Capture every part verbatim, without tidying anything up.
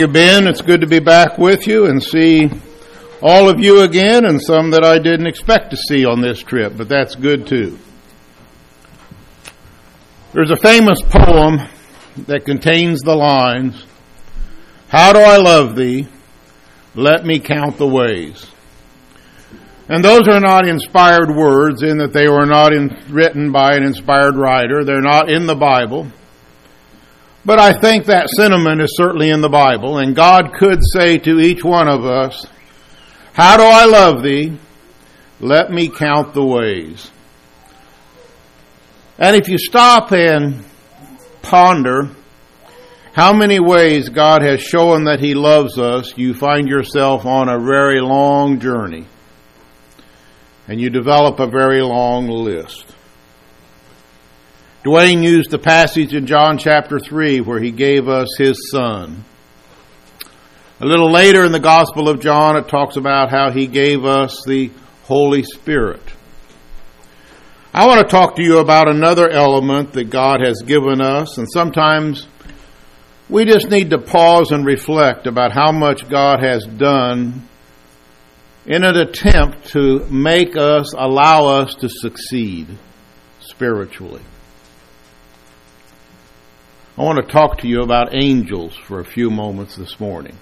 You've been. It's good to be back with you and see all of you again, and some that I didn't expect to see on this trip, but that's good too. There's a famous poem that contains the lines, "How do I love thee? Let me count the ways." And those are not inspired words in that they were not in, written by an inspired writer. They're not in the Bible. But I think that sentiment is certainly in the Bible, and God could say to each one of us, "How do I love thee? Let me count the ways." And if you stop and ponder how many ways God has shown that He loves us, you find yourself on a very long journey, and you develop a very long list. Dwayne used the passage in John chapter three where he gave us His Son. A little later in the Gospel of John, it talks about how He gave us the Holy Spirit. I want to talk to you about another element that God has given us, and sometimes we just need to pause and reflect about how much God has done in an attempt to make us, allow us to succeed spiritually. I want to talk to you about angels for a few moments this morning.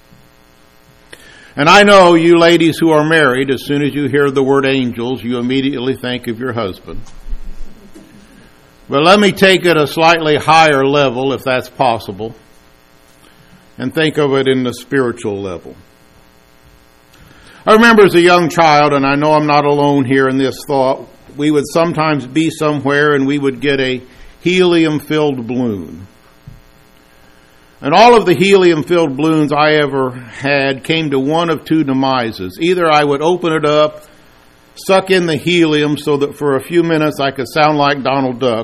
And I know you ladies who are married, as soon as you hear the word angels, you immediately think of your husband. But let me take it a slightly higher level, if that's possible, and think of it in the spiritual level. I remember as a young child, and I know I'm not alone here in this thought, we would sometimes be somewhere and we would get a helium-filled balloon. And all of the helium-filled balloons I ever had came to one of two demises. Either I would open it up, suck in the helium so that for a few minutes I could sound like Donald Duck,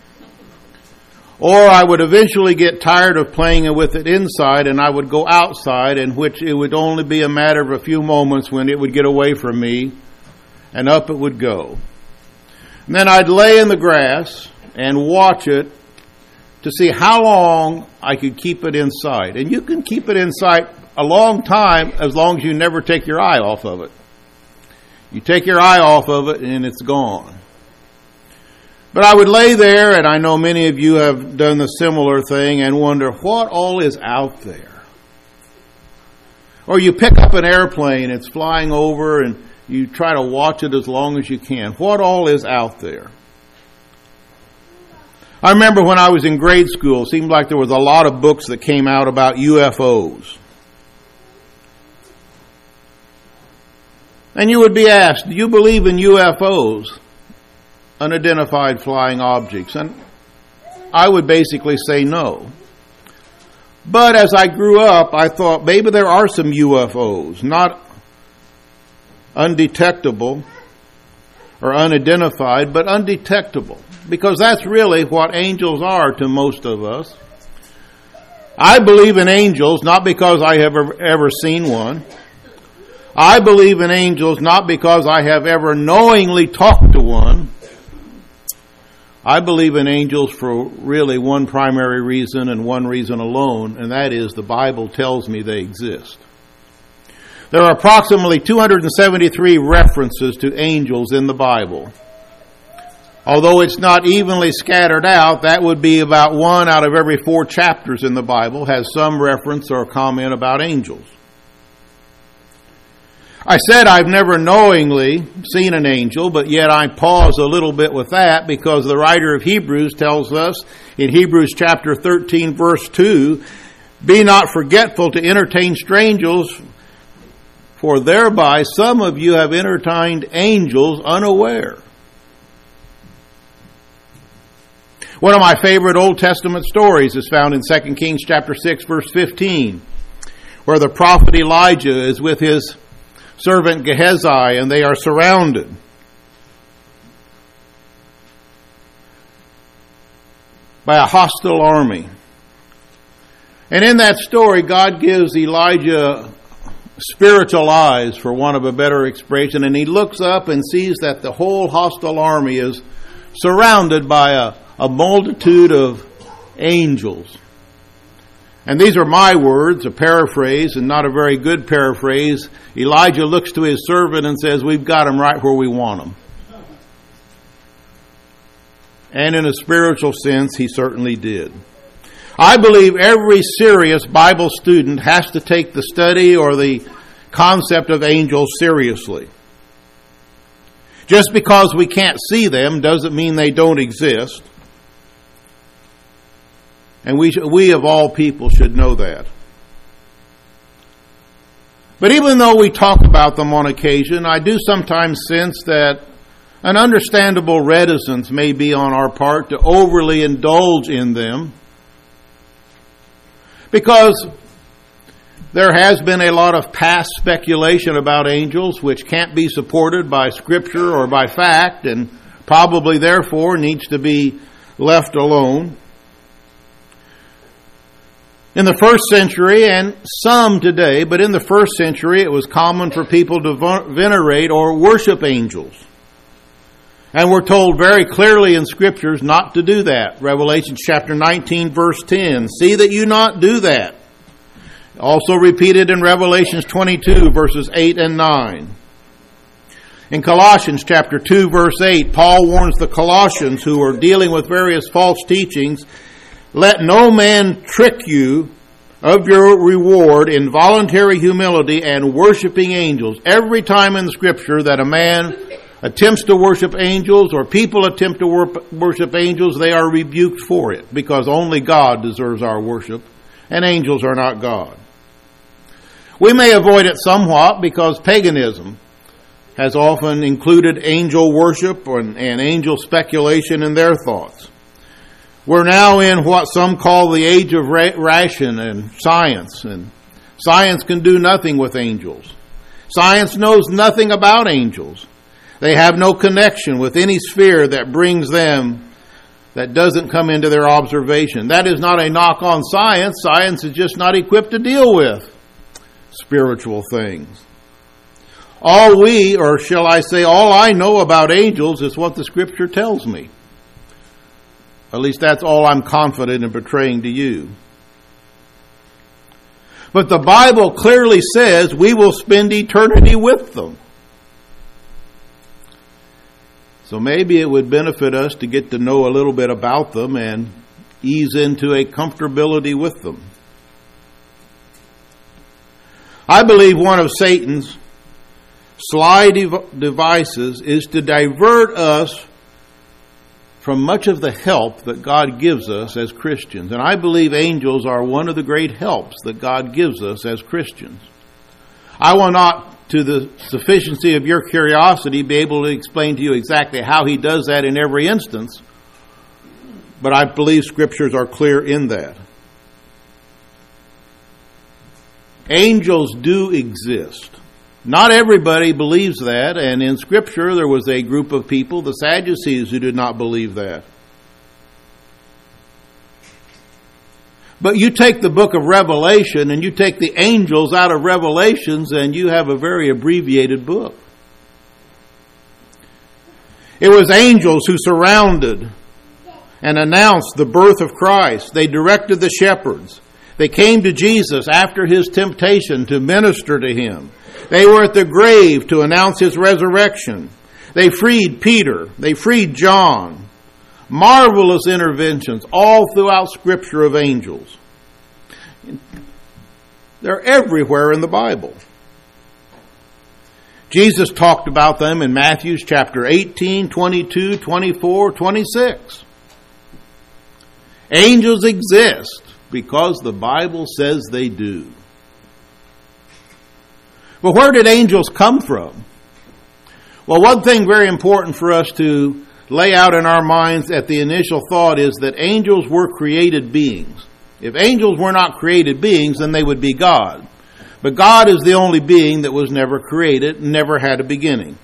or I would eventually get tired of playing with it inside and I would go outside, in which it would only be a matter of a few moments when it would get away from me and up it would go. And then I'd lay in the grass and watch it to see how long I could keep it inside. And you can keep it inside a long time as long as you never take your eye off of it. You take your eye off of it and it's gone. But I would lay there, and I know many of you have done the similar thing, and wonder what all is out there. Or you pick up an airplane, it's flying over, and you try to watch it as long as you can. What all is out there? I remember when I was in grade school, it seemed like there was a lot of books that came out about U F Os. And you would be asked, do you believe in U F Os, unidentified flying objects? And I would basically say no. But as I grew up, I thought maybe there are some U F Os, not undetectable or unidentified, but undetectable. Because that's really what angels are to most of us. I believe in angels not because I have ever, ever seen one. I believe in angels not because I have ever knowingly talked to one. I believe in angels for really one primary reason and one reason alone, and that is the Bible tells me they exist. There are approximately two hundred seventy-three references to angels in the Bible. Although it's not evenly scattered out, that would be about one out of every four chapters in the Bible has some reference or comment about angels. I said I've never knowingly seen an angel, but yet I pause a little bit with that because the writer of Hebrews tells us in Hebrews chapter thirteen verse two, "Be not forgetful to entertain strangers, for thereby some of you have entertained angels unaware." One of my favorite Old Testament stories is found in Second Kings chapter six verse fifteen, where the prophet Elijah is with his servant Gehazi, and they are surrounded. By a hostile army. And in that story, God gives Elijah spiritual eyes, for want of a better expression, and he looks up and sees that the whole hostile army is surrounded by a, a multitude of angels. And these are my words, a paraphrase, and not a very good paraphrase. Elijah looks to his servant and says, we've got them right where we want them. And in a spiritual sense, he certainly did. I believe every serious Bible student has to take the study or the concept of angels seriously. Just because we can't see them doesn't mean they don't exist. And we, we of all people should know that. But even though we talk about them on occasion, I do sometimes sense that an understandable reticence may be on our part to overly indulge in them, because there has been a lot of past speculation about angels which can't be supported by Scripture or by fact, and probably therefore needs to be left alone. In the first century, and some today, but in the first century, it was common for people to venerate or worship angels. And we're told very clearly in Scriptures not to do that. Revelation chapter nineteen, verse ten. See that you not do that. Also repeated in Revelation twenty-two, verses eight and nine. In Colossians chapter two, verse eight, Paul warns the Colossians who are dealing with various false teachings, let no man trick you of your reward in voluntary humility and worshiping angels. Every time in the Scripture that a man attempts to worship angels or people attempt to worship angels, they are rebuked for it, because only God deserves our worship and angels are not God. We may avoid it somewhat because paganism has often included angel worship and, and angel speculation in their thoughts. We're now in what some call the age of ra- ration and science, and science can do nothing with angels. Science knows nothing about angels. They have no connection with any sphere that brings them, that doesn't come into their observation. That is not a knock on science. Science is just not equipped to deal with spiritual things. All we, or shall I say, all I know about angels is what the Scripture tells me. At least that's all I'm confident in portraying to you. But the Bible clearly says we will spend eternity with them. So maybe it would benefit us to get to know a little bit about them and ease into a comfortability with them. I believe one of Satan's sly dev- devices is to divert us from much of the help that God gives us as Christians. And I believe angels are one of the great helps that God gives us as Christians. I will not, to the sufficiency of your curiosity, be able to explain to you exactly how he does that in every instance, but I believe Scriptures are clear in that. Angels do exist. Not everybody believes that, and in Scripture there was a group of people, the Sadducees, who did not believe that. But you take the book of Revelation and you take the angels out of Revelations and you have a very abbreviated book. It was angels who surrounded and announced the birth of Christ. They directed the shepherds. They came to Jesus after his temptation to minister to him. They were at the grave to announce his resurrection. They freed Peter. They freed John. Marvelous interventions all throughout Scripture of angels. They're everywhere in the Bible. Jesus talked about them in Matthew chapter eighteen, twenty-two, twenty-four, twenty-six. Angels exist because the Bible says they do. But where did angels come from? Well, one thing very important for us to lay out in our minds at the initial thought is that angels were created beings. If angels were not created beings, then they would be God. But God is the only being that was never created and never had a beginning.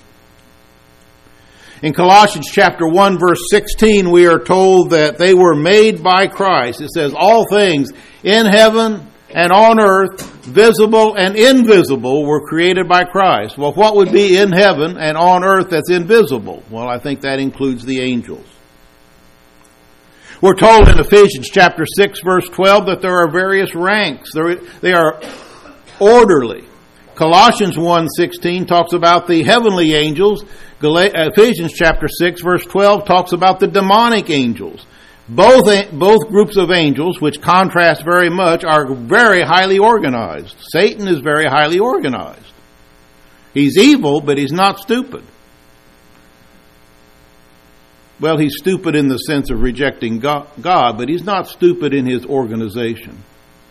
In Colossians chapter one, verse sixteen, we are told that they were made by Christ. It says, all things in heaven and on earth, visible and invisible, were created by Christ. Well, what would be in heaven and on earth that's invisible? Well, I think that includes the angels. We're told in Ephesians chapter six, verse twelve, that there are various ranks. They are orderly. Colossians one sixteen talks about the heavenly angels. Ephesians chapter six, verse twelve talks about the demonic angels. Both, both groups of angels, which contrast very much, are very highly organized. Satan is very highly organized. He's evil, but he's not stupid. Well, he's stupid in the sense of rejecting God, but he's not stupid in his organization.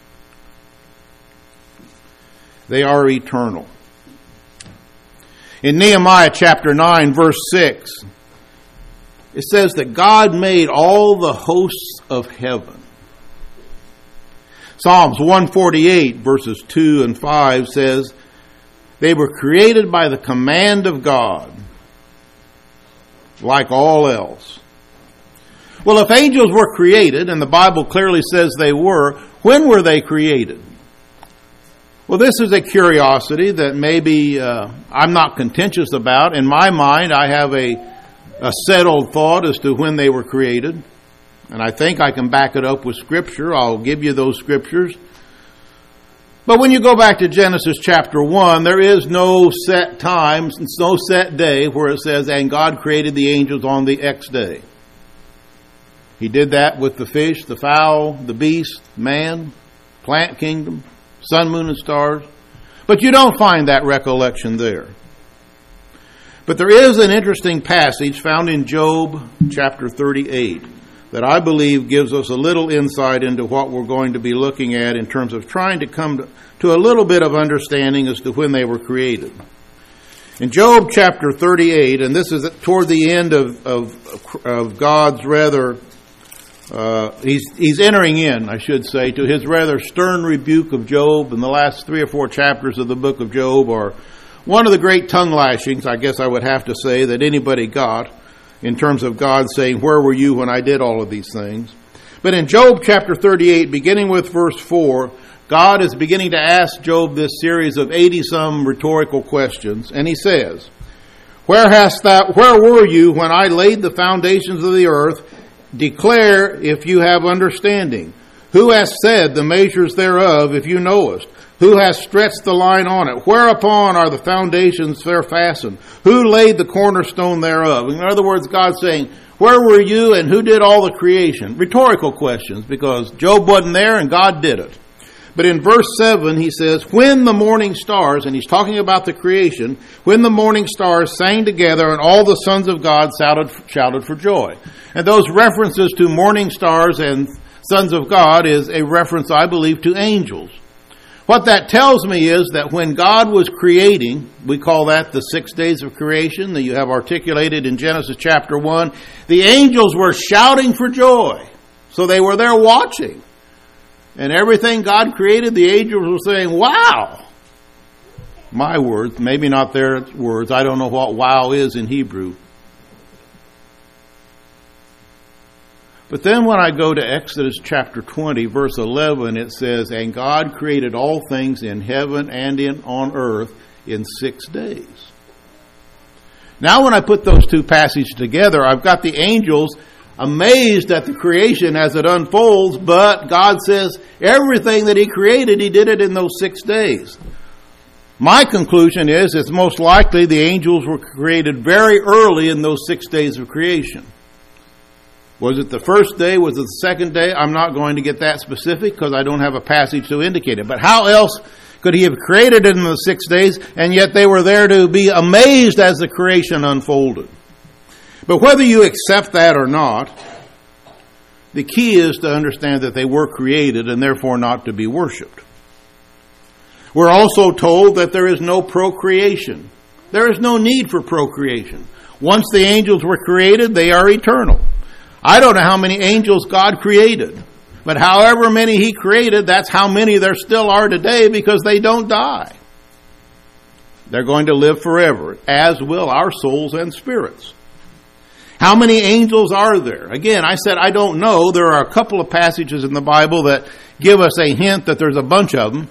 They are eternal. In Nehemiah chapter nine, verse six, it says that God made all the hosts of heaven. Psalms one forty-eight, verses two and five says, they were created by the command of God, like all else. Well, if angels were created, and the Bible clearly says they were, when were they created? Well, this is a curiosity that maybe uh, I'm not contentious about. In my mind, I have a, a settled thought as to when they were created. And I think I can back it up with Scripture. I'll give you those Scriptures. But when you go back to Genesis chapter one, there is no set time, no set day where it says, and God created the angels on the X day. He did that with the fish, the fowl, the beast, man, plant kingdom, sun, moon, and stars. But you don't find that recollection there. But there is an interesting passage found in Job chapter thirty-eight that I believe gives us a little insight into what we're going to be looking at in terms of trying to come to, to a little bit of understanding as to when they were created. In Job chapter thirty-eight, and this is toward the end of, of, of God's rather, uh, he's, he's entering in, I should say, to his rather stern rebuke of Job, and the last three or four chapters of the book of Job are one of the great tongue lashings, I guess I would have to say, that anybody got, in terms of God saying, where were you when I did all of these things? But in Job chapter thirty-eight, beginning with verse four, God is beginning to ask Job this series of eighty-some rhetorical questions, and he says, Where hast thou, where were you when I laid the foundations of the earth? Declare if you have understanding. Who has said the measures thereof, if you knowest? Who has stretched the line on it? Whereupon are the foundations there fastened? Who laid the cornerstone thereof? In other words, God's saying, where were you and who did all the creation? Rhetorical questions, because Job wasn't there and God did it. But in verse seven, he says, when the morning stars, and he's talking about the creation, when the morning stars sang together and all the sons of God shouted, shouted for joy. And those references to morning stars and sons of God is a reference, I believe, to angels. What that tells me is that when God was creating, we call that the six days of creation that you have articulated in Genesis chapter one, the angels were shouting for joy. So they were there watching. And everything God created, the angels were saying, wow. My words, maybe not their words. I don't know what wow is in Hebrew. But then when I go to Exodus chapter twenty, verse eleven, it says, and God created all things in heaven and in on earth in six days. Now when I put those two passages together, I've got the angels amazed at the creation as it unfolds, but God says everything that He created, He did it in those six days. My conclusion is it's most likely the angels were created very early in those six days of creation. Was it the first day? Was it the second day? I'm not going to get that specific because I don't have a passage to indicate it. But how else could He have created it in the six days, and yet they were there to be amazed as the creation unfolded? But whether you accept that or not, the key is to understand that they were created and therefore not to be worshipped. We're also told that there is no procreation. There is no need for procreation. Once the angels were created, they are eternal. I don't know how many angels God created, but however many He created, that's how many there still are today because they don't die. They're going to live forever, as will our souls and spirits. How many angels are there? Again, I said I don't know. There are a couple of passages in the Bible that give us a hint that there's a bunch of them.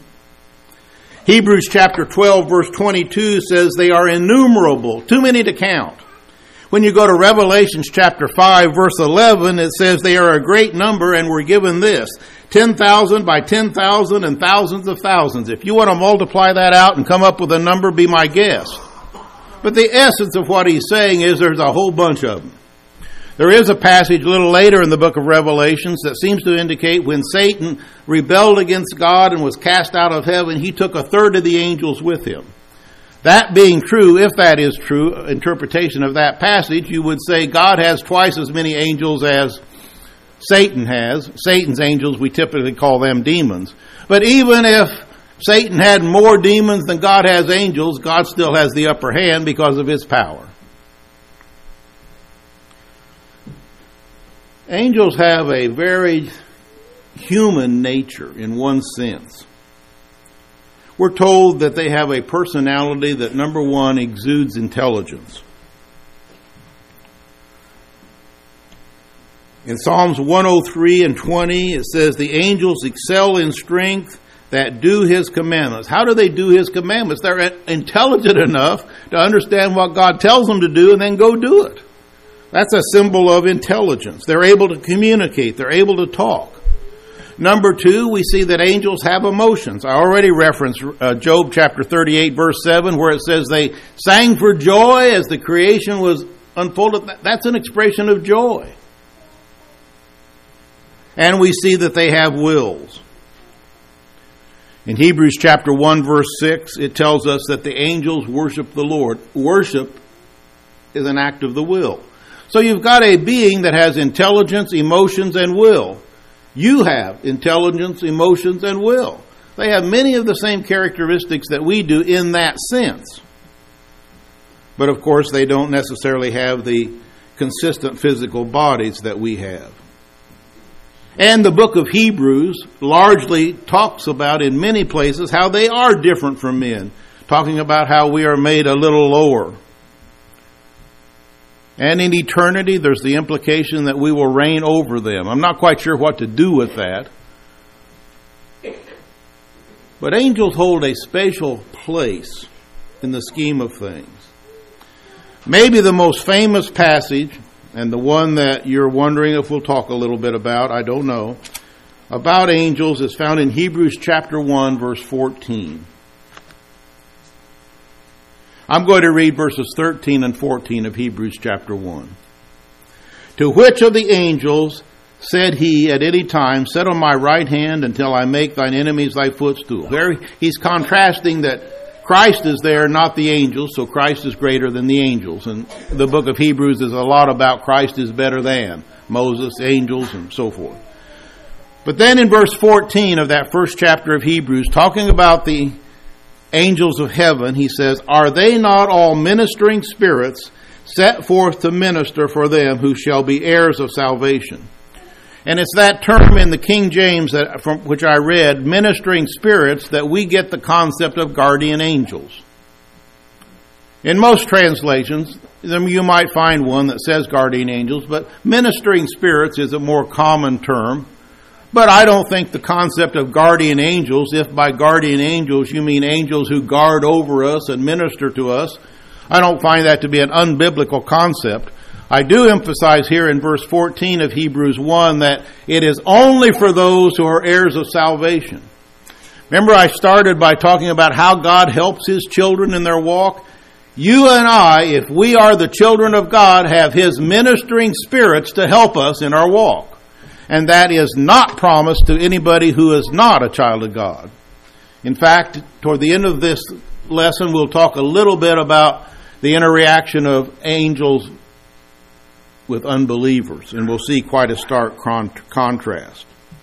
Hebrews chapter twelve, verse twenty-two says they are innumerable, too many to count. When you go to Revelation chapter five, verse eleven, it says they are a great number and we're given this, ten thousand by ten thousand and thousands of thousands. If you want to multiply that out and come up with a number, be my guest. But the essence of what he's saying is there's a whole bunch of them. There is a passage a little later in the book of Revelations that seems to indicate when Satan rebelled against God and was cast out of heaven, he took a third of the angels with him. That being true, if that is true, interpretation of that passage, you would say God has twice as many angels as Satan has. Satan's angels, we typically call them demons. But even if Satan had more demons than God has angels, God still has the upper hand because of his power. Angels have a very human nature in one sense. We're told that they have a personality that, number one, exudes intelligence. In Psalms one oh three and twenty, it says, the angels excel in strength that do his commandments. How do they do his commandments? They're intelligent enough to understand what God tells them to do and then go do it. That's a symbol of intelligence. They're able to communicate. They're able to talk. Number two, we see that angels have emotions. I already referenced uh, Job chapter thirty-eight, verse seven, where it says they sang for joy as the creation was unfolded. That's an expression of joy. And we see that they have wills. In Hebrews chapter one, verse six, it tells us that the angels worship the Lord. Worship is an act of the will. So you've got a being that has intelligence, emotions, and will. You have intelligence, emotions, and will. They have many of the same characteristics that we do in that sense. But of course, they don't necessarily have the consistent physical bodies that we have. And the book of Hebrews largely talks about, in many places, how they are different from men, talking about how we are made a little lower. And in eternity, there's the implication that we will reign over them. I'm not quite sure what to do with that. But angels hold a special place in the scheme of things. Maybe the most famous passage, and the one that you're wondering if we'll talk a little bit about, I don't know, about angels is found in Hebrews chapter one, verse fourteen. I'm going to read verses thirteen and fourteen of Hebrews chapter one. To which of the angels said he at any time, sit on my right hand until I make thine enemies thy footstool? There he's contrasting that Christ is there, not the angels, so Christ is greater than the angels. And the book of Hebrews is a lot about Christ is better than Moses, angels, and so forth. But then in verse fourteen of that first chapter of Hebrews, talking about the angels of heaven, he says, are they not all ministering spirits set forth to minister for them who shall be heirs of salvation? And it's that term in the King James that, from which I read, ministering spirits, that we get the concept of guardian angels. In most translations, you might find one that says guardian angels, but ministering spirits is a more common term. But I don't think the concept of guardian angels, if by guardian angels you mean angels who guard over us and minister to us, I don't find that to be an unbiblical concept. I do emphasize here in verse fourteen of Hebrews one that it is only for those who are heirs of salvation. Remember, I started by talking about how God helps His children in their walk. You and I, if we are the children of God, have His ministering spirits to help us in our walk. And that is not promised to anybody who is not a child of God. In fact, toward the end of this lesson, we'll talk a little bit about the interaction of angels with unbelievers, and we'll see quite a stark con- contrast.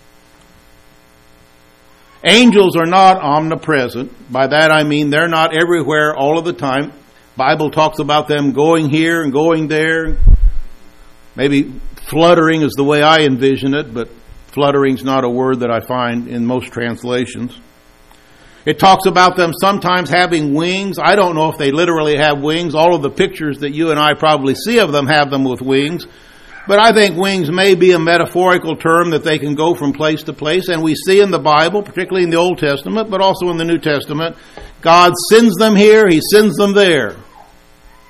Angels are not omnipresent. By that I mean they're not everywhere all of the time. Bible talks about them going here and going there. Maybe fluttering is the way I envision it, but fluttering's not a word that I find in most translations. It talks about them sometimes having wings. I don't know if they literally have wings. All of the pictures that you and I probably see of them have them with wings. But I think wings may be a metaphorical term that they can go from place to place. And we see in the Bible, particularly in the Old Testament, but also in the New Testament, God sends them here, He sends them there.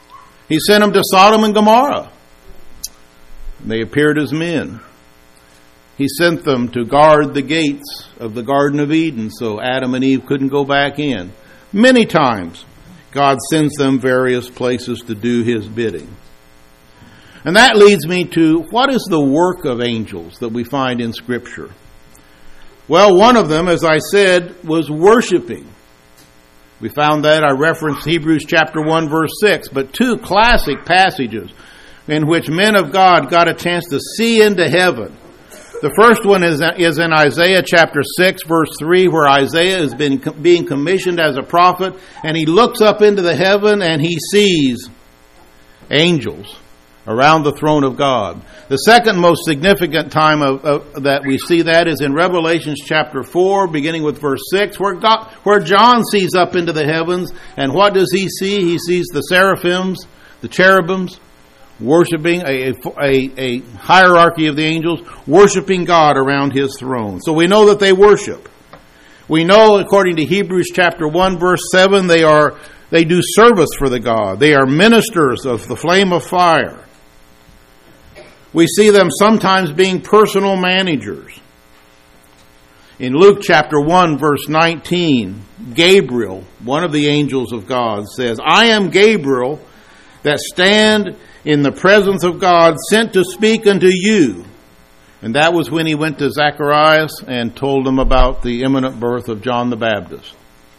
He sent them to Sodom and Gomorrah. They appeared as men. He sent them to guard the gates of the Garden of Eden so Adam and Eve couldn't go back in. Many times, God sends them various places to do His bidding. And that leads me to, what is the work of angels that we find in Scripture? Well, one of them, as I said, was worshiping. We found that, I referenced Hebrews chapter one, verse six, but two classic passages in which men of God got a chance to see into heaven. The first one is, is in Isaiah chapter six, verse three, where Isaiah has been being commissioned as a prophet, and he looks up into the heaven and he sees angels around the throne of God. The second most significant time of, of, that we see that is in Revelation chapter four, beginning with verse six, where God, where John sees up into the heavens, and what does he see? He sees the seraphims, the cherubims, worshiping a, a, a hierarchy of the angels, worshiping God around His throne. So we know that they worship. We know, according to Hebrews chapter one, verse seven, they are they do service for the God. They are ministers of the flame of fire. We see them sometimes being personal managers. In Luke chapter one, verse nineteen, Gabriel, one of the angels of God, says, I am Gabriel that stand in the presence of God, sent to speak unto you. And that was when he went to Zacharias and told him about the imminent birth of John the Baptist.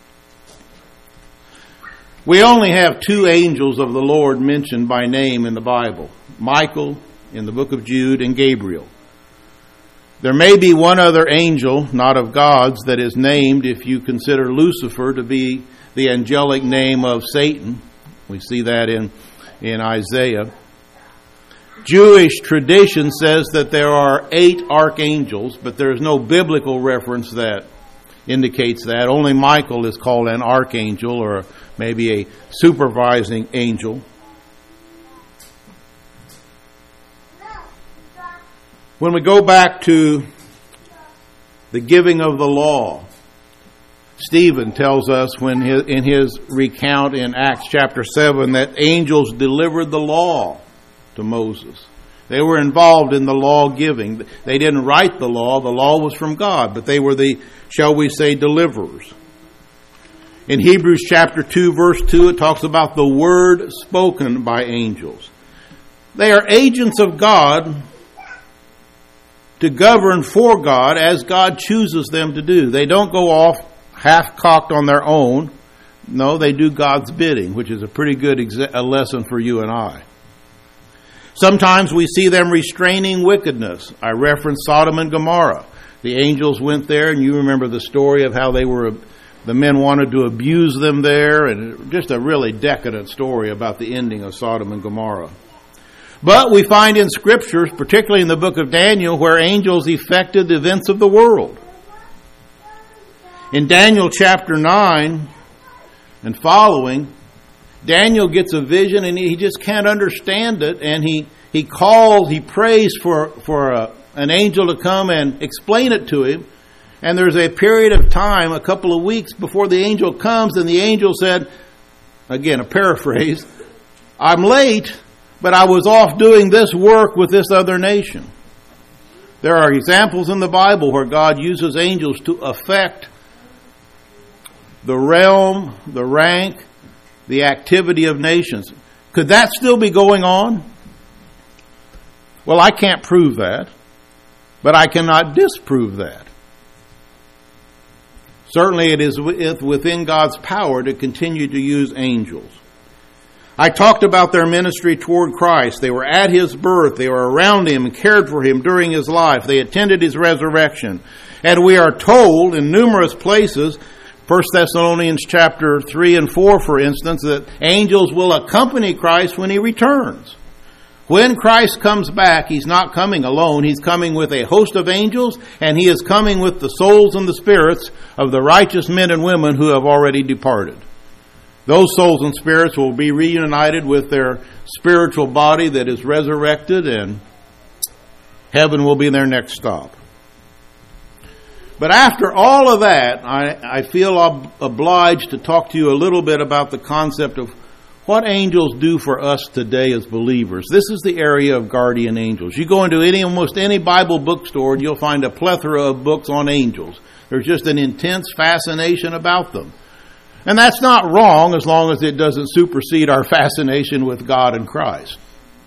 We only have two angels of the Lord mentioned by name in the Bible. Michael in the book of Jude and Gabriel. There may be one other angel, not of God's, that is named if you consider Lucifer to be the angelic name of Satan. We see that in in Isaiah. Jewish tradition says that there are eight archangels, but there is no biblical reference that indicates that. Only Michael is called an archangel, or maybe a supervising angel. When we go back to the giving of the law, Stephen tells us when his, in his recount in Acts chapter seven that angels delivered the law to Moses. They were involved in the law giving. They didn't write the law. The law was from God, but they were the, shall we say, deliverers. In Hebrews chapter two, verse two, it talks about the word spoken by angels. They are agents of God to govern for God as God chooses them to do. They don't go off half-cocked on their own. No, they do God's bidding, which is a pretty good exa- a lesson for you and I. Sometimes we see them restraining wickedness. I referenced Sodom and Gomorrah. The angels went there, and you remember the story of how they were, the men wanted to abuse them there, and just a really decadent story about the ending of Sodom and Gomorrah. But we find in Scriptures, particularly in the book of Daniel, where angels effected the events of the world. In Daniel chapter nine and following, Daniel gets a vision and he just can't understand it, and he, he calls, he prays for, for a, an angel to come and explain it to him. And there's a period of time, a couple of weeks before the angel comes, and the angel said, again, a paraphrase, I'm late, but I was off doing this work with this other nation. There are examples in the Bible where God uses angels to affect the realm, the rank, the activity of nations. Could that still be going on? Well, I can't prove that, but I cannot disprove that. Certainly it is within God's power to continue to use angels. I talked about their ministry toward Christ. They were at His birth. They were around Him and cared for Him during His life. They attended His resurrection. And we are told in numerous places, First Thessalonians chapter three and four, for instance, that angels will accompany Christ when He returns. When Christ comes back, He's not coming alone. He's coming with a host of angels, and He is coming with the souls and the spirits of the righteous men and women who have already departed. Those souls and spirits will be reunited with their spiritual body that is resurrected, and heaven will be their next stop. But after all of that, I, I feel ob- obliged to talk to you a little bit about the concept of what angels do for us today as believers. This is the area of guardian angels. You go into any almost any Bible bookstore and you'll find a plethora of books on angels. There's just an intense fascination about them. And that's not wrong as long as it doesn't supersede our fascination with God and Christ.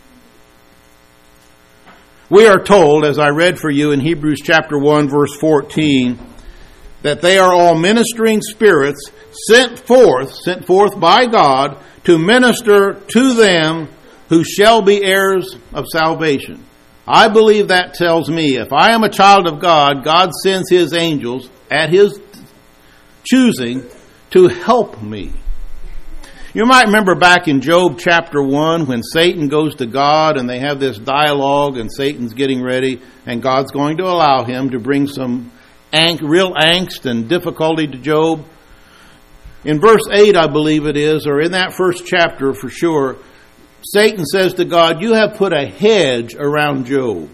We are told, as I read for you in Hebrews chapter one, verse fourteen, that they are all ministering spirits sent forth, sent forth by God to minister to them who shall be heirs of salvation. I believe that tells me if I am a child of God, God sends His angels at His choosing to help me. You might remember back in Job chapter one when Satan goes to God and they have this dialogue and Satan's getting ready and God's going to allow him to bring some ang- real angst and difficulty to Job. In verse eight, I believe it is, or in that first chapter for sure, Satan says to God, "You have put a hedge around Job."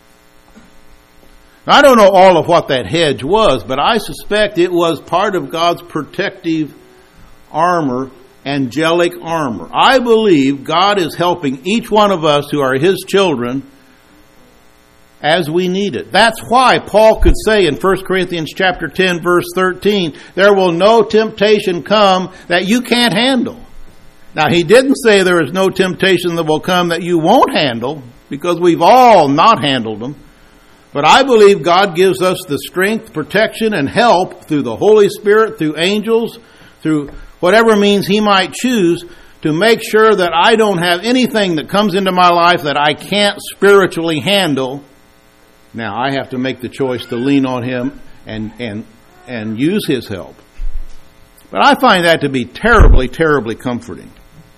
Now, I don't know all of what that hedge was, but I suspect it was part of God's protective armor, angelic armor. I believe God is helping each one of us who are His children as we need it. That's why Paul could say in First Corinthians chapter ten, verse thirteen, there will no temptation come that you can't handle. Now, he didn't say there is no temptation that will come that you won't handle, because we've all not handled them. But I believe God gives us the strength, protection, and help through the Holy Spirit, through angels, through whatever means He might choose, to make sure that I don't have anything that comes into my life that I can't spiritually handle. Now, I have to make the choice to lean on Him and, and, and use His help. But I find that to be terribly, terribly comforting.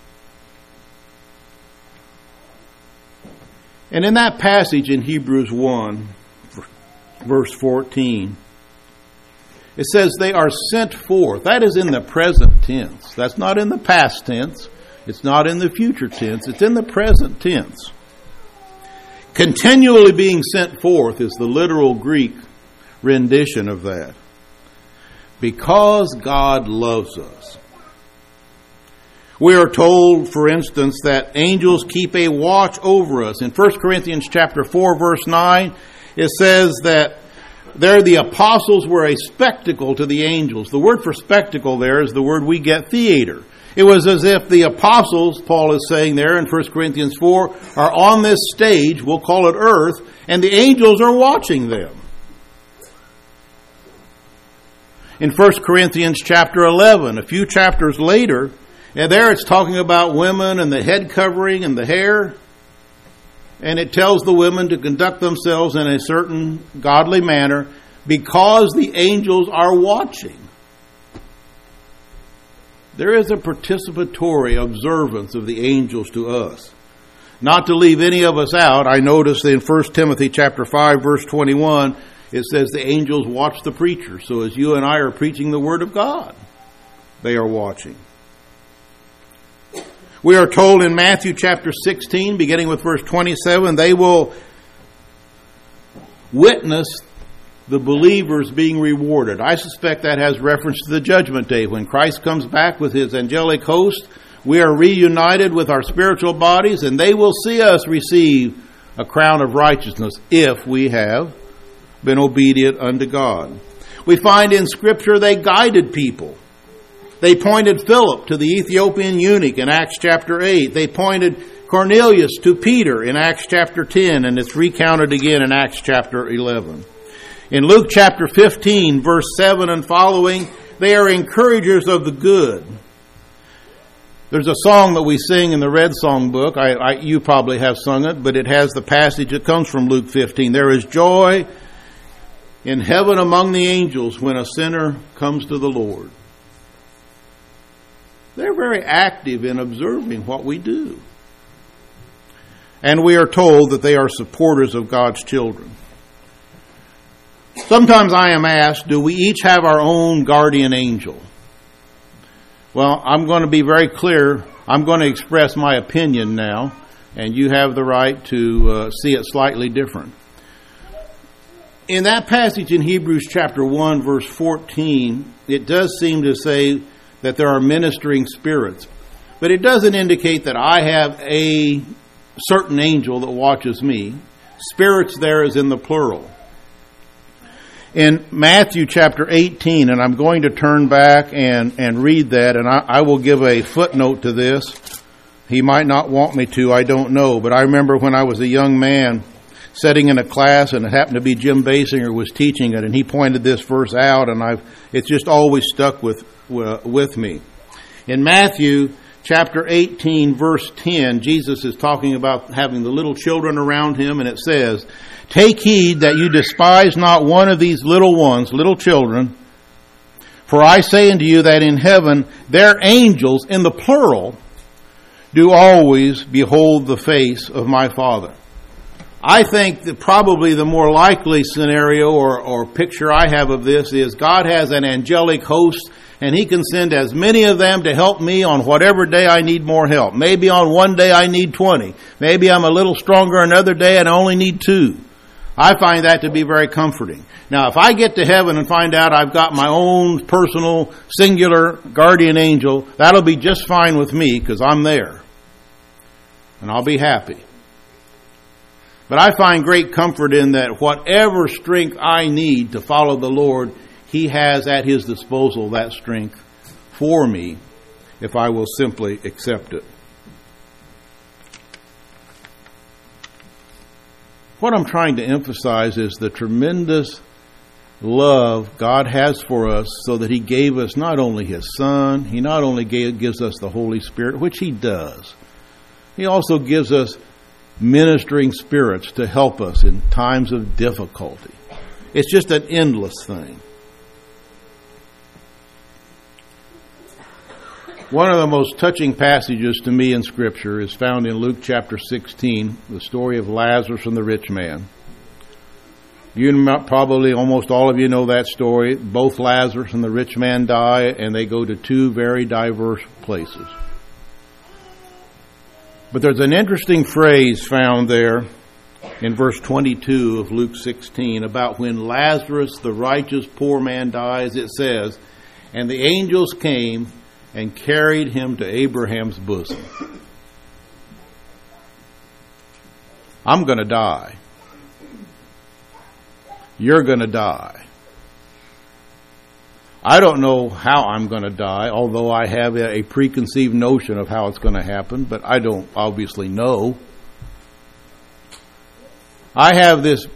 And in that passage in Hebrews one, verse fourteen, it says they are sent forth. That is in the present tense. That's not in the past tense. It's not in the future tense. It's in the present tense. Continually being sent forth is the literal Greek rendition of that. Because God loves us. We are told, for instance, that angels keep a watch over us. In First Corinthians chapter four, verse nine, it says that there the apostles were a spectacle to the angels. The word for spectacle there is the word we get theater. It was as if the apostles, Paul is saying there in First Corinthians four, are on this stage, we'll call it earth, and the angels are watching them. In First Corinthians chapter eleven, a few chapters later, and there it's talking about women and the head covering and the hair. And it tells the women to conduct themselves in a certain godly manner because the angels are watching. There is a participatory observance of the angels to us. Not to leave any of us out, I noticed in First Timothy chapter five, verse twenty-one, it says the angels watch the preacher. So as you and I are preaching the Word of God, they are watching. We are told in Matthew chapter sixteen, beginning with verse twenty-seven, they will witness the believers being rewarded. I suspect that has reference to the judgment day. When Christ comes back with His angelic host, we are reunited with our spiritual bodies, and they will see us receive a crown of righteousness if we have been obedient unto God. We find in Scripture they guided people. They pointed Philip to the Ethiopian eunuch in Acts chapter eight. They pointed Cornelius to Peter in Acts chapter ten, and it's recounted again in Acts chapter eleven. In Luke chapter fifteen, verse seven and following, they are encouragers of the good. There's a song that we sing in the Red Song book. I, I, you probably have sung it, but it has the passage that comes from Luke fifteen. There is joy in heaven among the angels when a sinner comes to the Lord. They're very active in observing what we do. And we are told that they are supporters of God's children. Sometimes I am asked, do we each have our own guardian angel? Well, I'm going to be very clear. I'm going to express my opinion now, and you have the right to uh, see it slightly different. In that passage in Hebrews chapter one, verse fourteen, it does seem to say that there are ministering spirits. But it doesn't indicate that I have a certain angel that watches me. Spirits there is in the plural. In Matthew chapter eighteen, and I'm going to turn back and, and read that, and I, I will give a footnote to this. He might not want me to, I don't know. But I remember when I was a young man sitting in a class, and it happened to be Jim Basinger was teaching it, and he pointed this verse out, and I've it's just always stuck with uh, with me. In Matthew chapter eighteen, verse ten, Jesus is talking about having the little children around him, and it says, "Take heed that you despise not one of these little ones," little children, "for I say unto you that in heaven their angels," in the plural, "do always behold the face of my Father." I think that probably the more likely scenario or, or picture I have of this is God has an angelic host, and He can send as many of them to help me on whatever day I need more help. Maybe on one day I need twenty. Maybe I'm a little stronger another day and I only need two. I find that to be very comforting. Now, if I get to heaven and find out I've got my own personal, singular guardian angel, that'll be just fine with me because I'm there. And I'll be happy. But I find great comfort in that whatever strength I need to follow the Lord, He has at His disposal that strength for me if I will simply accept it. What I'm trying to emphasize is the tremendous love God has for us, so that He gave us not only His Son, He not only gave, gives us the Holy Spirit, which He does, He also gives us ministering spirits to help us in times of difficulty. It's just an endless thing. One of the most touching passages to me in Scripture is found in Luke chapter sixteen, the story of Lazarus and the rich man. You probably, almost all of you know that story. Both Lazarus and the rich man die, and they go to two very diverse places. But there's an interesting phrase found there in verse twenty-two of Luke sixteen about when Lazarus, the righteous poor man, dies. It says, "And the angels came and carried him to Abraham's bosom." I'm going to die. You're going to die. I don't know how I'm going to die, although I have a preconceived notion of how it's going to happen, but I don't obviously know. I have this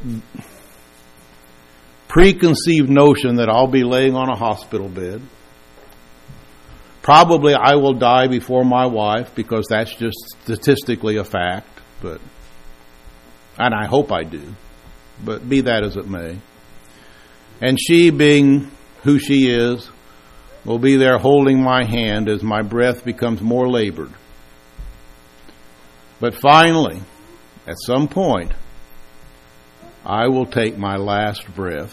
preconceived notion that I'll be laying on a hospital bed. Probably I will die before my wife, because that's just statistically a fact, but and I hope I do, but be that as it may. And she, being who she is, will be there holding my hand as my breath becomes more labored. But finally, at some point, I will take my last breath,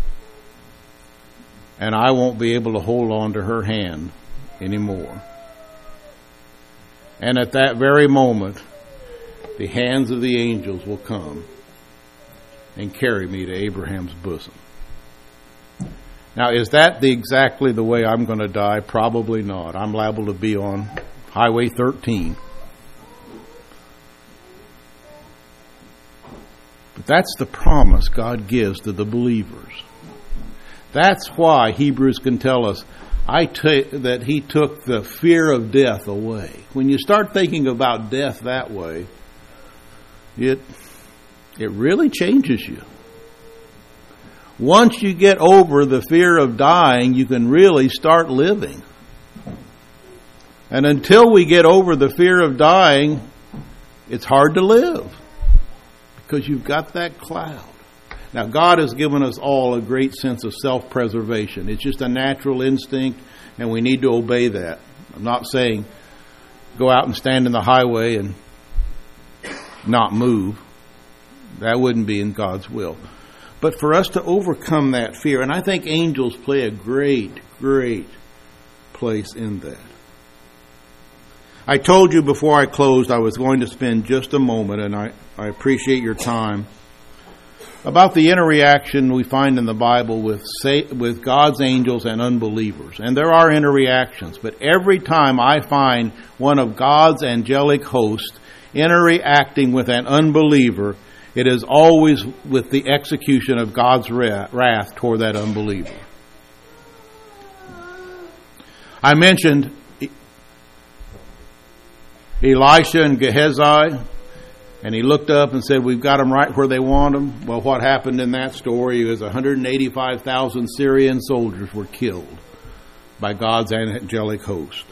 and I won't be able to hold on to her hand anymore. And at that very moment, the hands of the angels will come and carry me to Abraham's bosom. Now, is that the, exactly the way I'm going to die? Probably not. I'm liable to be on Highway thirteen. But that's the promise God gives to the believers. That's why Hebrews can tell us I t- that He took the fear of death away. When you start thinking about death that way, it it really changes you. Once you get over the fear of dying, you can really start living. And until we get over the fear of dying, it's hard to live, because you've got that cloud. Now, God has given us all a great sense of self-preservation. It's just a natural instinct, and we need to obey that. I'm not saying go out and stand in the highway and not move. That wouldn't be in God's will. But for us to overcome that fear, and I think angels play a great, great place in that. I told you before I closed I was going to spend just a moment, and I, I appreciate your time, about the interreaction we find in the Bible with with God's angels and unbelievers. And there are interreactions, but every time I find one of God's angelic hosts interacting with an unbeliever, it is always with the execution of God's wrath toward that unbeliever. I mentioned Elisha and Gehazi, and he looked up and said, we've got them right where they want them. Well, what happened in that story was one hundred eighty-five thousand Syrian soldiers were killed by God's angelic host.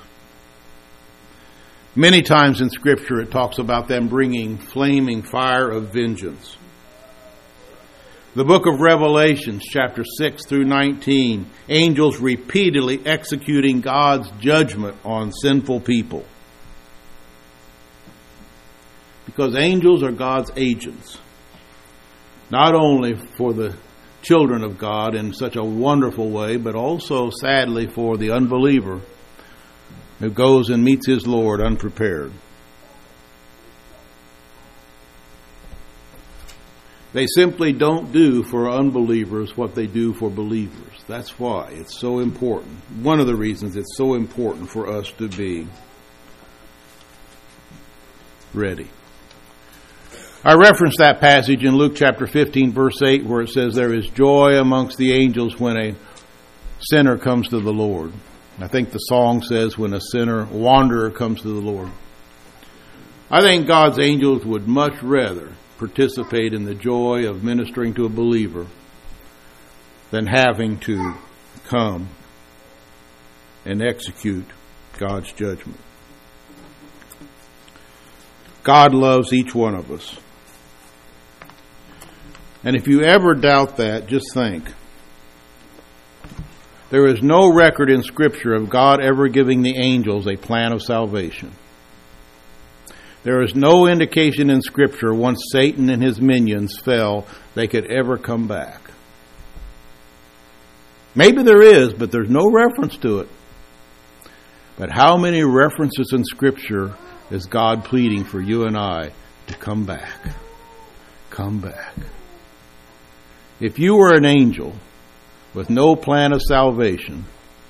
Many times in Scripture it talks about them bringing flaming fire of vengeance. The book of Revelation, chapter six through nineteen, angels repeatedly executing God's judgment on sinful people. Because angels are God's agents, not only for the children of God in such a wonderful way, but also, sadly, for the unbeliever who goes and meets his Lord unprepared. They simply don't do for unbelievers what they do for believers. That's why it's so important. One of the reasons it's so important for us to be ready. I referenced that passage in Luke chapter fifteen, verse eight, where it says, there is joy amongst the angels when a sinner comes to the Lord. I think the song says, when a sinner, wanderer comes to the Lord. I think God's angels would much rather participate in the joy of ministering to a believer than having to come and execute God's judgment. God loves each one of us. And if you ever doubt that, just think. There is no record in Scripture of God ever giving the angels a plan of salvation. There is no indication in Scripture once Satan and his minions fell, they could ever come back. Maybe there is, but there's no reference to it. But how many references in Scripture is God pleading for you and I to come back? Come back. If you were an angel with no plan of salvation,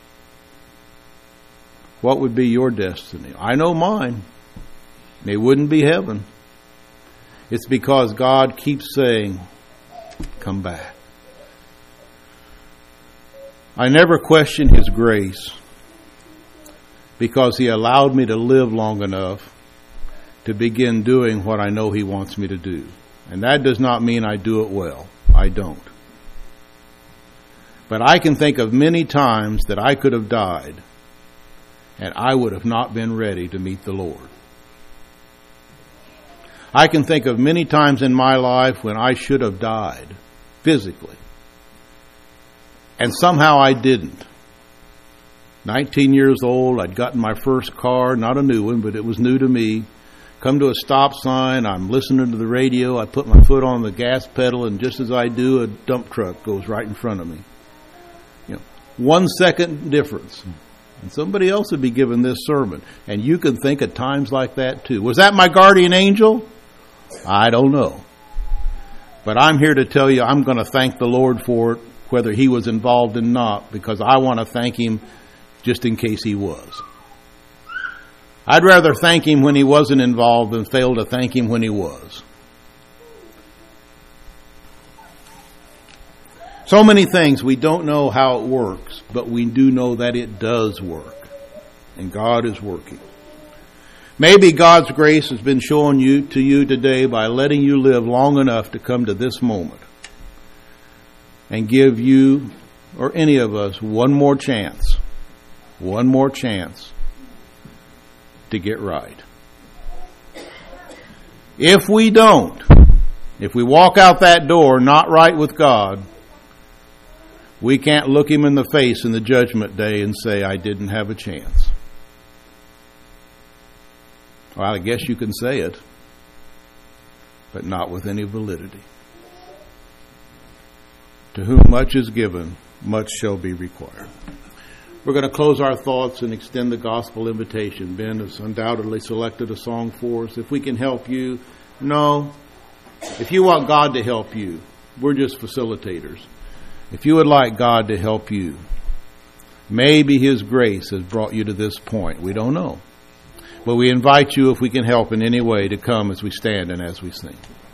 what would be your destiny? I know mine. It wouldn't be heaven. It's because God keeps saying, come back. I never questioned His grace because He allowed me to live long enough to begin doing what I know He wants me to do. And that does not mean I do it well. I don't. But I can think of many times that I could have died and I would have not been ready to meet the Lord. I can think of many times in my life when I should have died physically. And somehow I didn't. nineteen years old, I'd gotten my first car, not a new one, but it was new to me. Come to a stop sign, I'm listening to the radio, I put my foot on the gas pedal, and just as I do, a dump truck goes right in front of me. You know, one second difference. And somebody else would be giving this sermon. And you can think of times like that too. Was that my guardian angel? I don't know. But I'm here to tell you I'm going to thank the Lord for it, whether He was involved or not, because I want to thank Him just in case He was. I'd rather thank Him when He wasn't involved than fail to thank Him when He was. So many things we don't know how it works, but we do know that it does work. And God is working. Maybe God's grace has been shown you to you today by letting you live long enough to come to this moment and give you or any of us one more chance, one more chance to get right. If we don't, if we walk out that door not right with God, we can't look Him in the face in the judgment day and say, I didn't have a chance. Well, I guess you can say it, but not with any validity. To whom much is given, much shall be required. We're going to close our thoughts and extend the gospel invitation. Ben has undoubtedly selected a song for us. If we can help you, no. If you want God to help you, We're just facilitators. If you would like God to help you, maybe His grace has brought you to this point. We don't know. But we invite you, if we can help in any way, to come as we stand and as we sing.